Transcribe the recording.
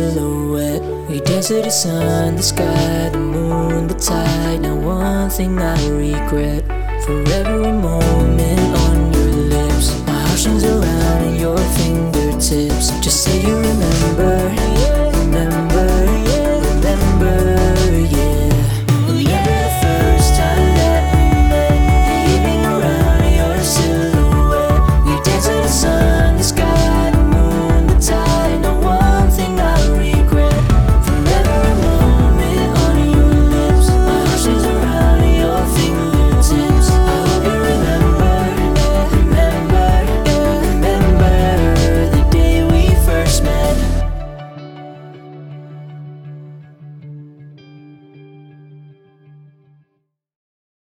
silhouette. We dance to the sun, the sky, the moon, the tide. Now one thing I regret, for every moment on your lips, my heart strings around your fingertips. Just say you remember.